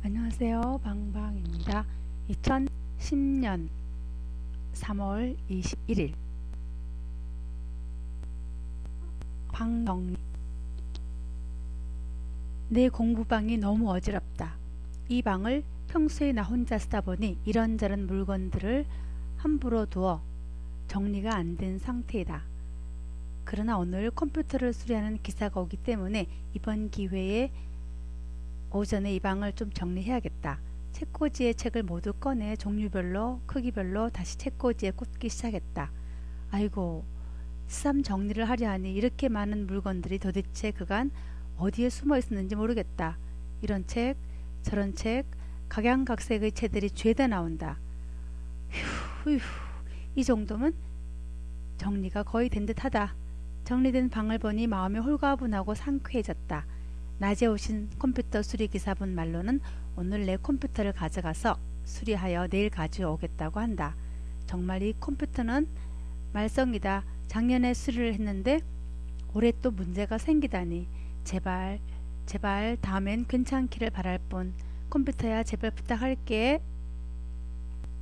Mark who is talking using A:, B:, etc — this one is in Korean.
A: 안녕하세요. 방방입니다. 2010년 3월 21일 방정리. 내 공부방이 너무 어지럽다. 이 방을 평소에 나 혼자 쓰다 보니 이런저런 물건들을 함부로 두어 정리가 안 된 상태이다. 그러나 오늘 컴퓨터를 수리하는 기사가 오기 때문에 이번 기회에 오전에 이 방을 좀 정리해야겠다. 책꽂이의 책을 모두 꺼내 종류별로 크기별로 다시 책꽂이에 꽂기 시작했다. 아이고, 새삼 정리를 하려 하니 이렇게 많은 물건들이 도대체 그간 어디에 숨어 있었는지 모르겠다. 이런 책, 저런 책, 각양각색의 책들이 죄다 나온다. 휴, 이 정도면 정리가 거의 된 듯하다. 정리된 방을 보니 마음이 홀가분하고 상쾌해졌다. 낮에 오신 컴퓨터 수리기사분 말로는 오늘 내 컴퓨터를 가져가서 수리하여 내일 가져오겠다고 한다. 정말 이 컴퓨터는 말썽이다. 작년에 수리를 했는데 올해 또 문제가 생기다니. 제발 다음엔 괜찮기를 바랄 뿐. 컴퓨터야 제발 부탁할게.